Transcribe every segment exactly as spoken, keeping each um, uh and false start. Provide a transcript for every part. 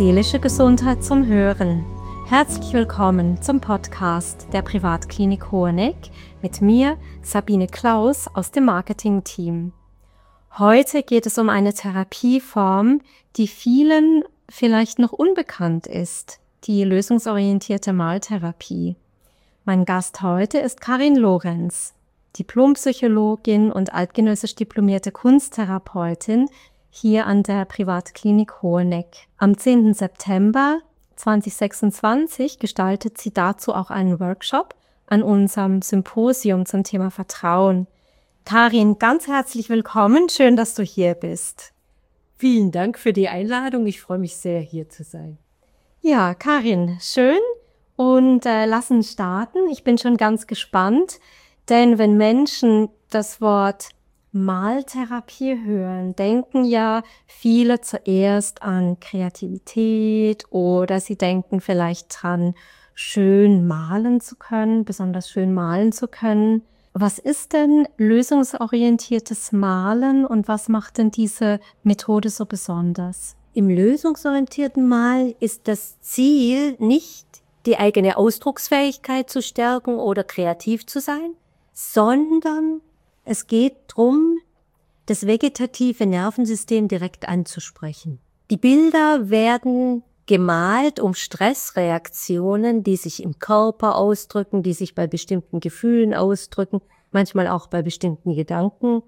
Seelische Gesundheit zum Hören. Herzlich willkommen zum Podcast der Privatklinik Hoheneck mit mir, Sabine Klaus aus dem Marketing-Team. Heute geht es um eine Therapieform, die vielen vielleicht noch unbekannt ist, die lösungsorientierte Maltherapie. Mein Gast heute ist Karin Lorenz, Diplompsychologin und altgenössisch diplomierte Kunsttherapeutin hier an der Privatklinik Hoheneck. Am zehnten September zweitausendsechsundzwanzig gestaltet sie dazu auch einen Workshop an unserem Symposium zum Thema Vertrauen. Karin, ganz herzlich willkommen. Schön, dass du hier bist. Vielen Dank für die Einladung. Ich freue mich sehr, hier zu sein. Ja, Karin, schön. Und äh, lass uns starten. Ich bin schon ganz gespannt, denn wenn Menschen das Wort Maltherapie hören, denken ja viele zuerst an Kreativität oder sie denken vielleicht dran, schön malen zu können, besonders schön malen zu können. Was ist denn lösungsorientiertes Malen und was macht denn diese Methode so besonders? Im lösungsorientierten Malen ist das Ziel nicht, die eigene Ausdrucksfähigkeit zu stärken oder kreativ zu sein, sondern es geht darum, das vegetative Nervensystem direkt anzusprechen. Die Bilder werden gemalt, um Stressreaktionen, die sich im Körper ausdrücken, die sich bei bestimmten Gefühlen ausdrücken, manchmal auch bei bestimmten Gedanken,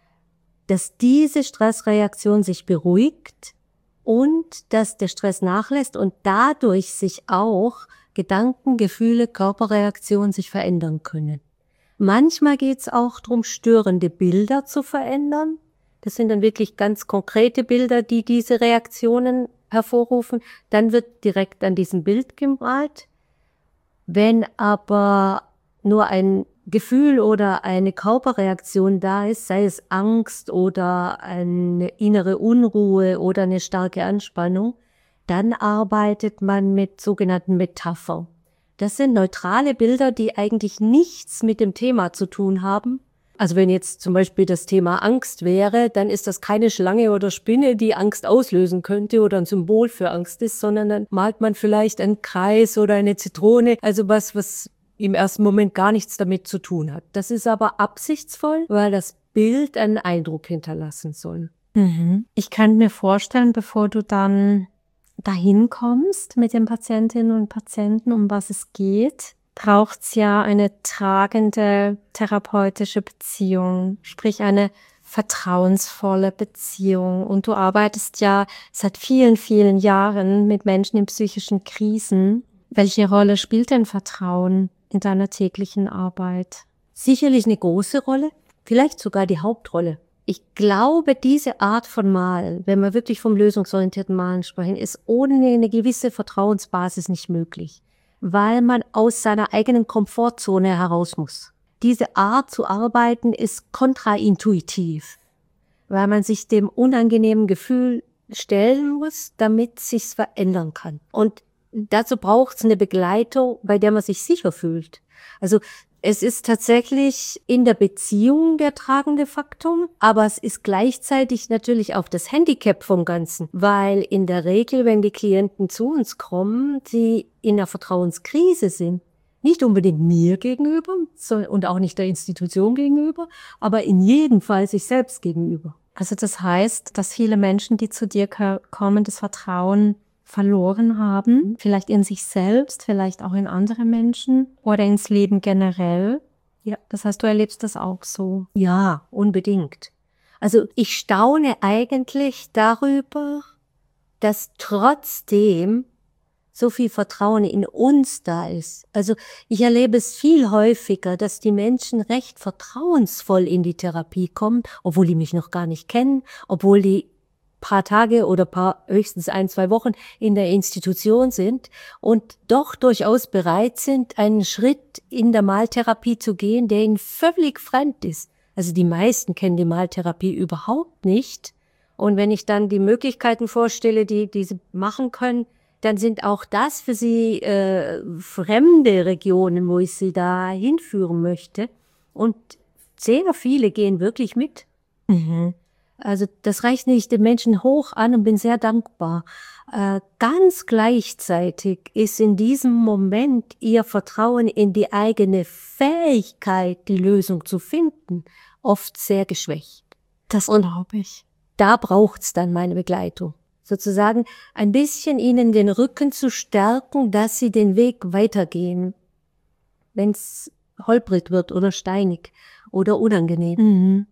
dass diese Stressreaktion sich beruhigt und dass der Stress nachlässt und dadurch sich auch Gedanken, Gefühle, Körperreaktionen sich verändern können. Manchmal geht es auch darum, störende Bilder zu verändern. Das sind dann wirklich ganz konkrete Bilder, die diese Reaktionen hervorrufen. Dann wird direkt an diesem Bild gemalt. Wenn aber nur ein Gefühl oder eine Körperreaktion da ist, sei es Angst oder eine innere Unruhe oder eine starke Anspannung, dann arbeitet man mit sogenannten Metaphern. Das sind neutrale Bilder, die eigentlich nichts mit dem Thema zu tun haben. Also wenn jetzt zum Beispiel das Thema Angst wäre, dann ist das keine Schlange oder Spinne, die Angst auslösen könnte oder ein Symbol für Angst ist, sondern dann malt man vielleicht einen Kreis oder eine Zitrone, also was, was im ersten Moment gar nichts damit zu tun hat. Das ist aber absichtsvoll, weil das Bild einen Eindruck hinterlassen soll. Mhm. Ich kann mir vorstellen, bevor du dann dahin kommst mit den Patientinnen und Patienten, um was es geht, braucht es ja eine tragende therapeutische Beziehung, sprich eine vertrauensvolle Beziehung. Und du arbeitest ja seit vielen, vielen Jahren mit Menschen in psychischen Krisen. Welche Rolle spielt denn Vertrauen in deiner täglichen Arbeit? Sicherlich eine große Rolle, vielleicht sogar die Hauptrolle. Ich glaube, diese Art von Malen, wenn wir wirklich vom lösungsorientierten Malen sprechen, ist ohne eine gewisse Vertrauensbasis nicht möglich, weil man aus seiner eigenen Komfortzone heraus muss. Diese Art zu arbeiten ist kontraintuitiv, weil man sich dem unangenehmen Gefühl stellen muss, damit es sich verändern kann. Und dazu braucht es eine Begleitung, bei der man sich sicher fühlt. Also es ist tatsächlich in der Beziehung der tragende Faktor, aber es ist gleichzeitig natürlich auch das Handicap vom Ganzen, weil in der Regel, wenn die Klienten zu uns kommen, die in einer Vertrauenskrise sind, nicht unbedingt mir gegenüber und auch nicht der Institution gegenüber, aber in jedem Fall sich selbst gegenüber. Also das heißt, dass viele Menschen, die zu dir kommen, das Vertrauen verloren haben, vielleicht in sich selbst, vielleicht auch in andere Menschen oder ins Leben generell. Ja, das heißt, du erlebst das auch so. Ja, unbedingt. Also ich staune eigentlich darüber, dass trotzdem so viel Vertrauen in uns da ist. Also ich erlebe es viel häufiger, dass die Menschen recht vertrauensvoll in die Therapie kommen, obwohl die mich noch gar nicht kennen, obwohl die paar Tage oder paar, höchstens ein, zwei Wochen in der Institution sind und doch durchaus bereit sind, einen Schritt in der Maltherapie zu gehen, der ihnen völlig fremd ist. Also die meisten kennen die Maltherapie überhaupt nicht. Und wenn ich dann die Möglichkeiten vorstelle, die, die sie machen können, dann sind auch das für sie äh, fremde Regionen, wo ich sie da hinführen möchte. Und sehr viele gehen wirklich mit. Mhm. Also das reicht nicht den Menschen hoch an und bin sehr dankbar. Äh, ganz gleichzeitig ist in diesem Moment ihr Vertrauen in die eigene Fähigkeit, die Lösung zu finden, oft sehr geschwächt. Das glaube ich. Da braucht's dann meine Begleitung. Sozusagen ein bisschen ihnen den Rücken zu stärken, dass sie den Weg weitergehen, wenn's holprig wird oder steinig oder unangenehm. Mhm.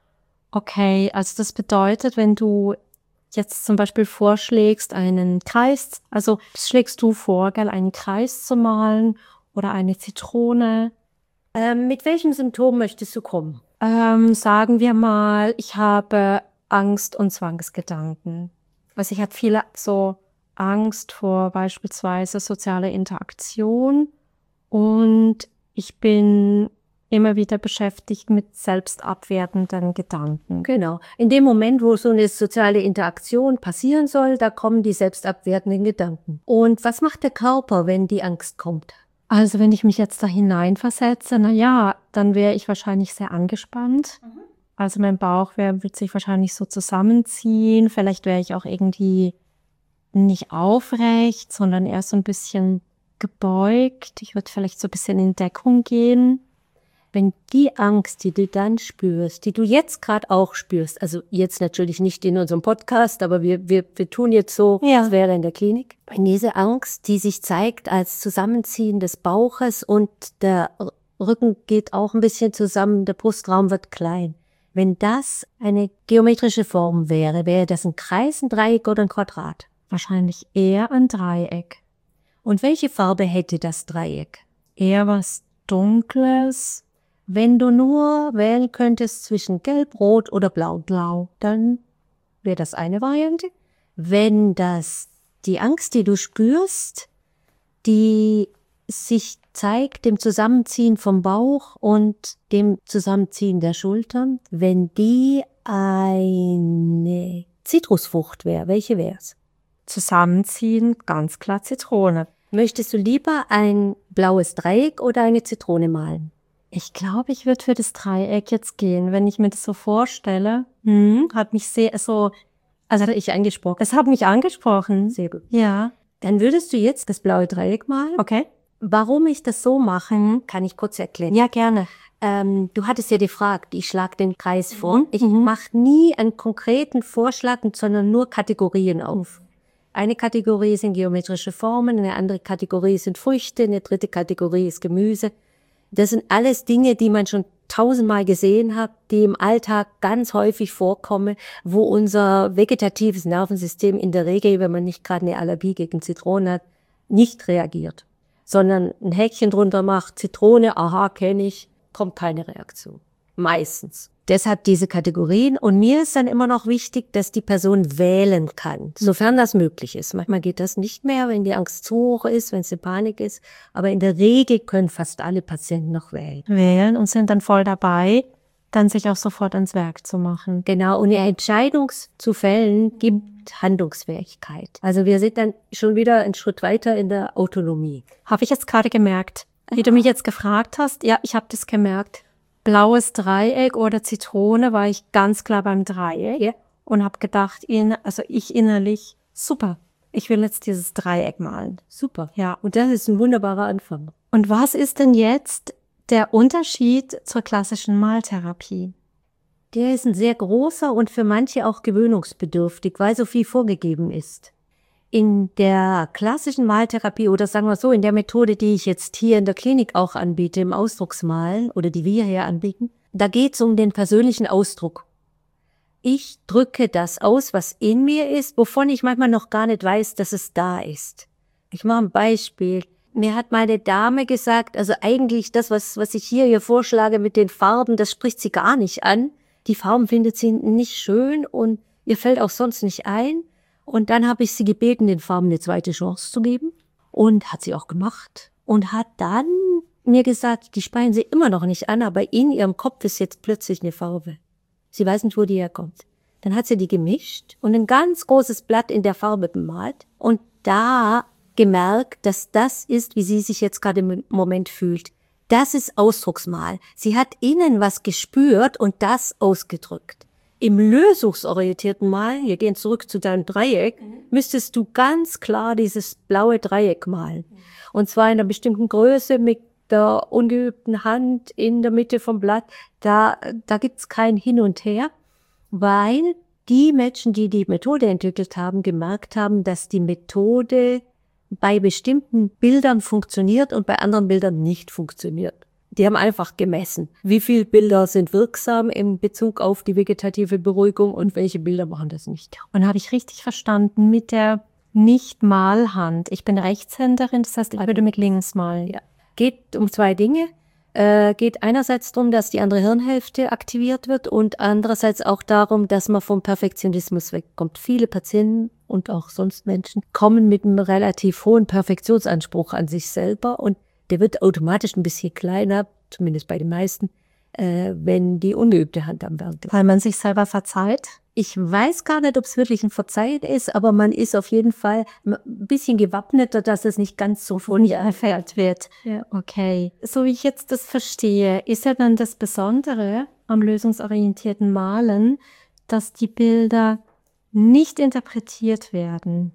Okay, also das bedeutet, wenn du jetzt zum Beispiel vorschlägst, einen Kreis, also schlägst du vor, gell, einen Kreis zu malen oder eine Zitrone. Ähm, mit welchem Symptom möchtest du kommen? Ähm, sagen wir mal, ich habe Angst- und Zwangsgedanken. Also ich habe viele so Angst vor beispielsweise sozialer Interaktion und ich bin immer wieder beschäftigt mit selbstabwertenden Gedanken. Genau. In dem Moment, wo so eine soziale Interaktion passieren soll, da kommen die selbstabwertenden Gedanken. Und was macht der Körper, wenn die Angst kommt? Also wenn ich mich jetzt da hineinversetze, na ja, dann wäre ich wahrscheinlich sehr angespannt. Mhm. Also mein Bauch wär, wird sich wahrscheinlich so zusammenziehen. Vielleicht wäre ich auch irgendwie nicht aufrecht, sondern eher so ein bisschen gebeugt. Ich würde vielleicht so ein bisschen in Deckung gehen. Wenn die Angst, die du dann spürst, die du jetzt gerade auch spürst, also jetzt natürlich nicht in unserem Podcast, aber wir, wir, wir tun jetzt so, ja. als wäre in der Klinik. Wenn diese Angst, die sich zeigt als Zusammenziehen des Bauches und der Rücken geht auch ein bisschen zusammen, der Brustraum wird klein. Wenn das eine geometrische Form wäre, wäre das ein Kreis, ein Dreieck oder ein Quadrat? Wahrscheinlich eher ein Dreieck. Und welche Farbe hätte das Dreieck? Eher was Dunkles. Wenn du nur wählen könntest zwischen Gelb, Rot oder Blau, Blau, dann wäre das eine Variante. Wenn das die Angst, die du spürst, die sich zeigt dem Zusammenziehen vom Bauch und dem Zusammenziehen der Schultern, wenn die eine Zitrusfrucht wäre, welche wäre es? Zusammenziehen, ganz klar Zitrone. Möchtest du lieber ein blaues Dreieck oder eine Zitrone malen? Ich glaube, ich würde für das Dreieck jetzt gehen, wenn ich mir das so vorstelle. Hm, hat mich sehr so, also hat ich angesprochen. Es hat mich angesprochen. Sehr gut. Ja. Dann würdest du jetzt das blaue Dreieck malen. Okay. Warum ich das so mache, kann ich kurz erklären. Ja, gerne. Ähm, du hattest ja gefragt, ich schlage den Kreis vor. Mhm. Ich mache nie einen konkreten Vorschlag, sondern nur Kategorien auf. Eine Kategorie sind geometrische Formen, eine andere Kategorie sind Früchte, eine dritte Kategorie ist Gemüse. Das sind alles Dinge, die man schon tausendmal gesehen hat, die im Alltag ganz häufig vorkommen, wo unser vegetatives Nervensystem in der Regel, wenn man nicht gerade eine Allergie gegen Zitronen hat, nicht reagiert, sondern ein Häkchen drunter macht, Zitrone, aha, kenne ich, kommt keine Reaktion. Meistens. Deshalb diese Kategorien. Und mir ist dann immer noch wichtig, dass die Person wählen kann, sofern das möglich ist. Manchmal geht das nicht mehr, wenn die Angst zu hoch ist, wenn es eine Panik ist. Aber in der Regel können fast alle Patienten noch wählen. Wählen und sind dann voll dabei, dann sich auch sofort ans Werk zu machen. Genau, und eine Entscheidung zu fällen gibt Handlungsfähigkeit. Also wir sind dann schon wieder einen Schritt weiter in der Autonomie. Habe ich jetzt gerade gemerkt. Wie du mich jetzt gefragt hast, ja, ich habe das gemerkt. Blaues Dreieck oder Zitrone war ich ganz klar beim Dreieck ja. und habe gedacht, in, also ich innerlich, super, ich will jetzt dieses Dreieck malen. Super. Ja. Und das ist ein wunderbarer Anfang. Und was ist denn jetzt der Unterschied zur klassischen Maltherapie? Der ist ein sehr großer und für manche auch gewöhnungsbedürftig, weil so viel vorgegeben ist. In der klassischen Maltherapie oder sagen wir so, in der Methode, die ich jetzt hier in der Klinik auch anbiete, im Ausdrucksmalen oder die wir hier anbieten, da geht es um den persönlichen Ausdruck. Ich drücke das aus, was in mir ist, wovon ich manchmal noch gar nicht weiß, dass es da ist. Ich mache ein Beispiel. Mir hat meine Dame gesagt, also eigentlich das, was, was ich hier ihr vorschlage mit den Farben, das spricht sie gar nicht an. Die Farben findet sie nicht schön und ihr fällt auch sonst nicht ein. Und dann habe ich sie gebeten, den Farben eine zweite Chance zu geben. Und hat sie auch gemacht. Und hat dann mir gesagt, die speien sie immer noch nicht an, aber in ihrem Kopf ist jetzt plötzlich eine Farbe. Sie weiß nicht, wo die herkommt. Dann hat sie die gemischt und ein ganz großes Blatt in der Farbe bemalt. Und da gemerkt, dass das ist, wie sie sich jetzt gerade im Moment fühlt. Das ist Ausdrucksmal. Sie hat innen was gespürt und das ausgedrückt. Im lösungsorientierten Malen, wir gehen zurück zu deinem Dreieck, mhm. müsstest du ganz klar dieses blaue Dreieck malen. Mhm. Und zwar in einer bestimmten Größe mit der ungeübten Hand in der Mitte vom Blatt. Da, da gibt's kein Hin und Her, weil die Menschen, die die Methode entwickelt haben, gemerkt haben, dass die Methode bei bestimmten Bildern funktioniert und bei anderen Bildern nicht funktioniert. Die haben einfach gemessen, wie viele Bilder sind wirksam in Bezug auf die vegetative Beruhigung und welche Bilder machen das nicht. Und habe ich richtig verstanden, mit der Nicht-Malhand. Ich bin Rechtshänderin, das heißt, ich würde mit links malen. Ja. Geht um zwei Dinge. Äh, geht einerseits darum, dass die andere Hirnhälfte aktiviert wird und andererseits auch darum, dass man vom Perfektionismus wegkommt. Viele Patienten und auch sonst Menschen kommen mit einem relativ hohen Perfektionsanspruch an sich selber und der wird automatisch ein bisschen kleiner, zumindest bei den meisten, äh, wenn die ungeübte Hand am Werk ist. Weil man sich selber verzeiht? Ich weiß gar nicht, ob es wirklich ein Verzeihen ist, aber man ist auf jeden Fall ein bisschen gewappneter, dass es nicht ganz so von ihr erfährt wird. Ja, okay. So wie ich jetzt das verstehe, ist ja dann das Besondere am lösungsorientierten Malen, dass die Bilder nicht interpretiert werden.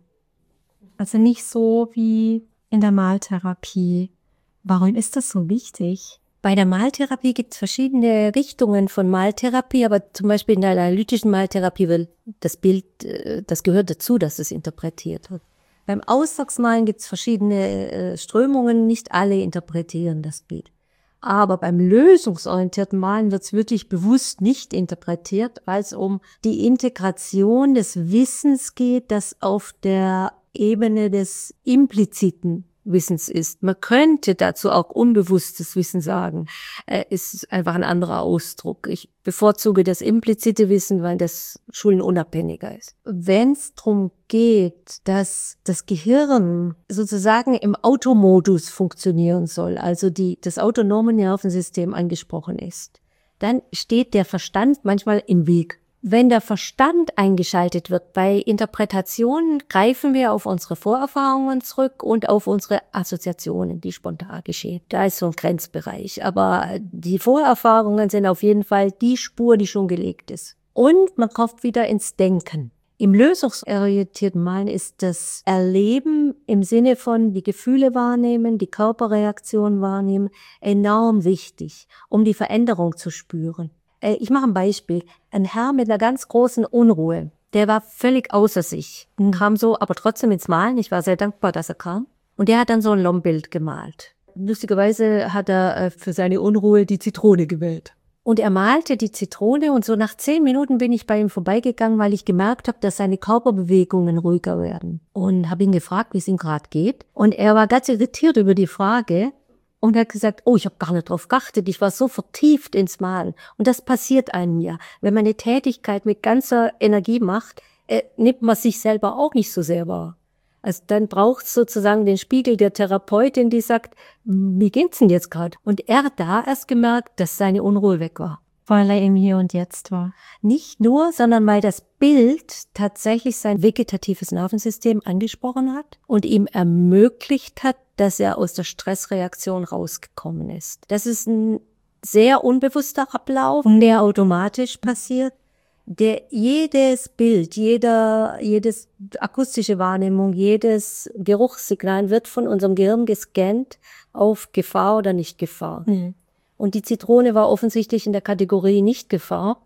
Also nicht so wie in der Maltherapie. Warum ist das so wichtig? Bei der Maltherapie gibt es verschiedene Richtungen von Maltherapie, aber zum Beispiel in der analytischen Maltherapie will das Bild, das gehört dazu, dass es interpretiert wird. Beim Ausdrucksmalen gibt es verschiedene Strömungen, nicht alle interpretieren das Bild. Aber beim lösungsorientierten Malen wird es wirklich bewusst nicht interpretiert, weil es um die Integration des Wissens geht, das auf der Ebene des impliziten Wissens ist. Man könnte dazu auch unbewusstes Wissen sagen. Äh, ist einfach ein anderer Ausdruck. Ich bevorzuge das implizite Wissen, weil das schulenunabhängiger ist. Wenn es darum geht, dass das Gehirn sozusagen im Automodus funktionieren soll, also die, das autonome Nervensystem angesprochen ist, dann steht der Verstand manchmal im Weg. Wenn der Verstand eingeschaltet wird, bei Interpretationen greifen wir auf unsere Vorerfahrungen zurück und auf unsere Assoziationen, die spontan geschehen. Da ist so ein Grenzbereich. Aber die Vorerfahrungen sind auf jeden Fall die Spur, die schon gelegt ist. Und man kommt wieder ins Denken. Im lösungsorientierten Malen ist das Erleben im Sinne von die Gefühle wahrnehmen, die Körperreaktion wahrnehmen, enorm wichtig, um die Veränderung zu spüren. Ich mache ein Beispiel. Ein Herr mit einer ganz großen Unruhe, der war völlig außer sich, kam so, aber trotzdem ins Malen. Ich war sehr dankbar, dass er kam. Und der hat dann so ein Lombbild gemalt. Lustigerweise hat er für seine Unruhe die Zitrone gewählt. Und er malte die Zitrone und so nach zehn Minuten bin ich bei ihm vorbeigegangen, weil ich gemerkt habe, dass seine Körperbewegungen ruhiger werden. Und habe ihn gefragt, wie es ihm gerade geht. Und er war ganz irritiert über die Frage. Und er hat gesagt, oh, ich habe gar nicht drauf geachtet, ich war so vertieft ins Malen. Und das passiert einem ja. Wenn man eine Tätigkeit mit ganzer Energie macht, äh, nimmt man sich selber auch nicht so sehr wahr. Also dann braucht es sozusagen den Spiegel der Therapeutin, die sagt, wie geht's denn jetzt gerade? Und er hat da erst gemerkt, dass seine Unruhe weg war. Weil er im Hier und Jetzt war. Nicht nur, sondern weil das Bild tatsächlich sein vegetatives Nervensystem angesprochen hat und ihm ermöglicht hat, dass er aus der Stressreaktion rausgekommen ist. Das ist ein sehr unbewusster Ablauf, der automatisch passiert. Der jedes Bild, jeder, jedes akustische Wahrnehmung, jedes Geruchssignal wird von unserem Gehirn gescannt auf Gefahr oder nicht Gefahr. Mhm. Und die Zitrone war offensichtlich in der Kategorie Nicht-Gefahr.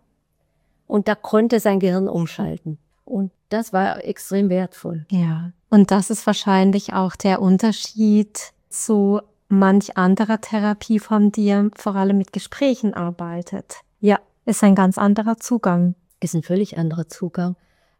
Und da konnte sein Gehirn umschalten. Und das war extrem wertvoll. Ja, und das ist wahrscheinlich auch der Unterschied zu manch anderer Therapieform, die vor allem mit Gesprächen arbeitet. Ja. Ist ein ganz anderer Zugang. Ist ein völlig anderer Zugang,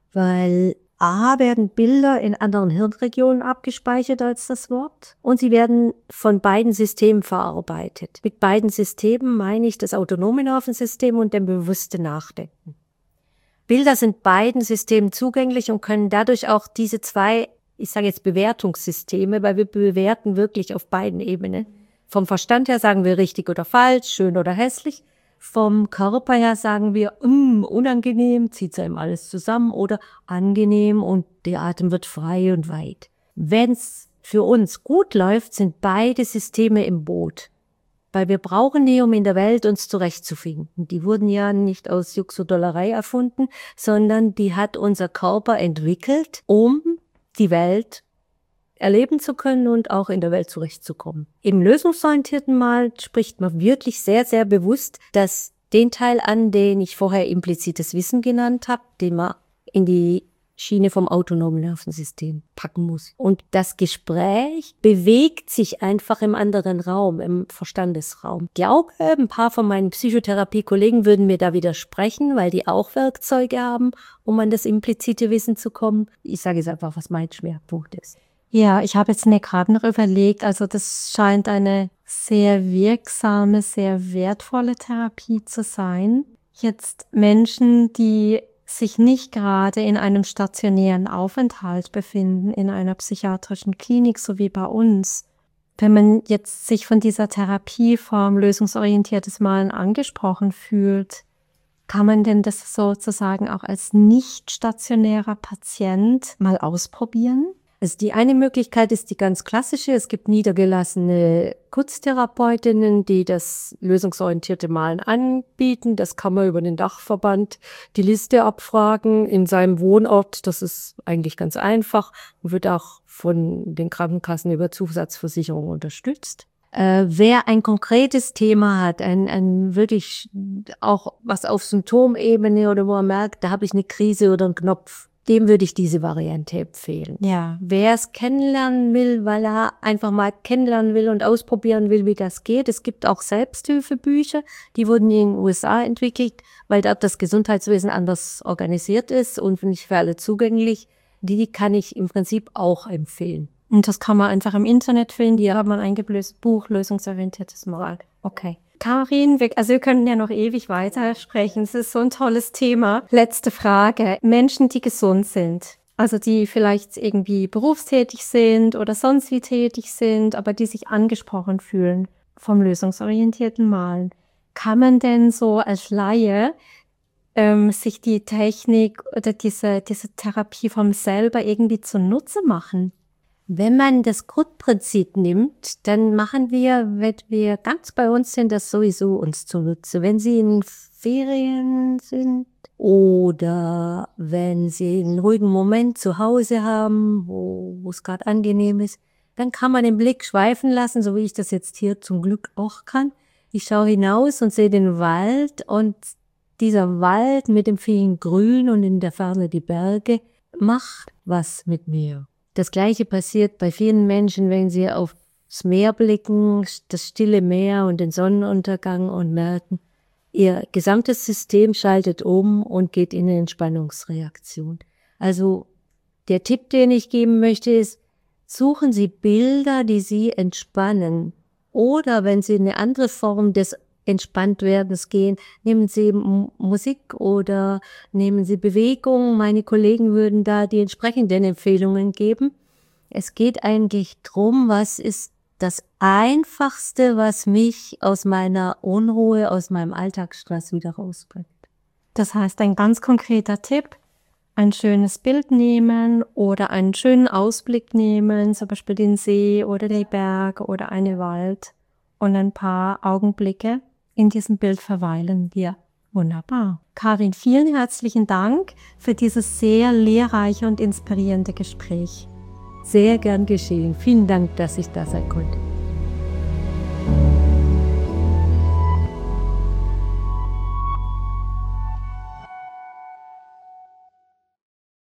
weil A, werden Bilder in anderen Hirnregionen abgespeichert als das Wort und sie werden von beiden Systemen verarbeitet. Mit beiden Systemen meine ich das autonome Nervensystem und dem bewusste Nachdenken. Bilder sind beiden Systemen zugänglich und können dadurch auch diese zwei, ich sage jetzt Bewertungssysteme, weil wir bewerten wirklich auf beiden Ebenen. Vom Verstand her sagen wir richtig oder falsch, schön oder hässlich. Vom Körper her sagen wir, mm, unangenehm, zieht einem alles zusammen oder angenehm und der Atem wird frei und weit. Wenn es für uns gut läuft, sind beide Systeme im Boot. Weil wir brauchen die, um in der Welt uns zurechtzufinden. Die wurden ja nicht aus Jux und Dollerei erfunden, sondern die hat unser Körper entwickelt, um die Welt erleben zu können und auch in der Welt zurechtzukommen. Im lösungsorientierten Mal spricht man wirklich sehr, sehr bewusst, dass den Teil an, den ich vorher implizites Wissen genannt habe, den man in die Schiene vom autonomen Nervensystem packen muss. Und das Gespräch bewegt sich einfach im anderen Raum, im Verstandesraum. Ich glaube, ein paar von meinen Psychotherapie-Kollegen würden mir da widersprechen, weil die auch Werkzeuge haben, um an das implizite Wissen zu kommen. Ich sage jetzt einfach, was mein Schwerpunkt ist. Ja, ich habe jetzt mir gerade noch überlegt, also das scheint eine sehr wirksame, sehr wertvolle Therapie zu sein. Jetzt Menschen, die sich nicht gerade in einem stationären Aufenthalt befinden, in einer psychiatrischen Klinik, so wie bei uns. Wenn man jetzt sich von dieser Therapieform lösungsorientiertes Malen angesprochen fühlt, kann man denn das sozusagen auch als nicht stationärer Patient mal ausprobieren? Also die eine Möglichkeit ist die ganz klassische. Es gibt niedergelassene Kurztherapeutinnen, die das lösungsorientierte Malen anbieten. Das kann man über den Dachverband die Liste abfragen in seinem Wohnort. Das ist eigentlich ganz einfach und wird auch von den Krankenkassen über Zusatzversicherung unterstützt. Äh, wer ein konkretes Thema hat, ein, ein wirklich auch was auf Symptomebene oder wo er merkt, da habe ich eine Krise oder einen Knopf, dem würde ich diese Variante empfehlen. Ja. Wer es kennenlernen will, weil er einfach mal kennenlernen will und ausprobieren will, wie das geht. Es gibt auch Selbsthilfebücher, die wurden in den U S A entwickelt, weil dort das Gesundheitswesen anders organisiert ist und nicht für alle zugänglich. Die kann ich im Prinzip auch empfehlen. Und das kann man einfach im Internet finden. Hier hat man eingeblößt Buch, lösungsorientiertes Mal. Okay. Karin, wir, also wir können ja noch ewig weiter sprechen. Es ist so ein tolles Thema. Letzte Frage. Menschen, die gesund sind, also die vielleicht irgendwie berufstätig sind oder sonst wie tätig sind, aber die sich angesprochen fühlen vom lösungsorientierten Malen. Kann man denn so als Laie ähm, sich die Technik oder diese, diese Therapieform selber irgendwie zunutze machen? Wenn man das Grundprinzip nimmt, dann machen wir, wenn wir ganz bei uns sind, das sowieso uns zunutze. Wenn Sie in Ferien sind oder wenn Sie einen ruhigen Moment zu Hause haben, wo, wo es gerade angenehm ist, dann kann man den Blick schweifen lassen, so wie ich das jetzt hier zum Glück auch kann. Ich schaue hinaus und sehe den Wald und dieser Wald mit dem vielen Grün und in der Ferne die Berge macht was mit mir. Das Gleiche passiert bei vielen Menschen, wenn sie aufs Meer blicken, das stille Meer und den Sonnenuntergang und merken, ihr gesamtes System schaltet um und geht in eine Entspannungsreaktion. Also der Tipp, den ich geben möchte, ist, suchen Sie Bilder, die Sie entspannen. Oder wenn Sie in eine andere Form des Entspanntwerdens gehen, nehmen Sie M- Musik oder nehmen Sie Bewegung. Meine Kollegen würden da die entsprechenden Empfehlungen geben. Es geht eigentlich drum, was ist das Einfachste, was mich aus meiner Unruhe, aus meinem Alltagsstress wieder rausbringt. Das heißt, ein ganz konkreter Tipp, ein schönes Bild nehmen oder einen schönen Ausblick nehmen, zum Beispiel den See oder den Berg oder einen Wald und ein paar Augenblicke in diesem Bild verweilen. Ja. Wunderbar. Karin, vielen herzlichen Dank für dieses sehr lehrreiche und inspirierende Gespräch. Sehr gern geschehen. Vielen Dank, dass ich da sein konnte.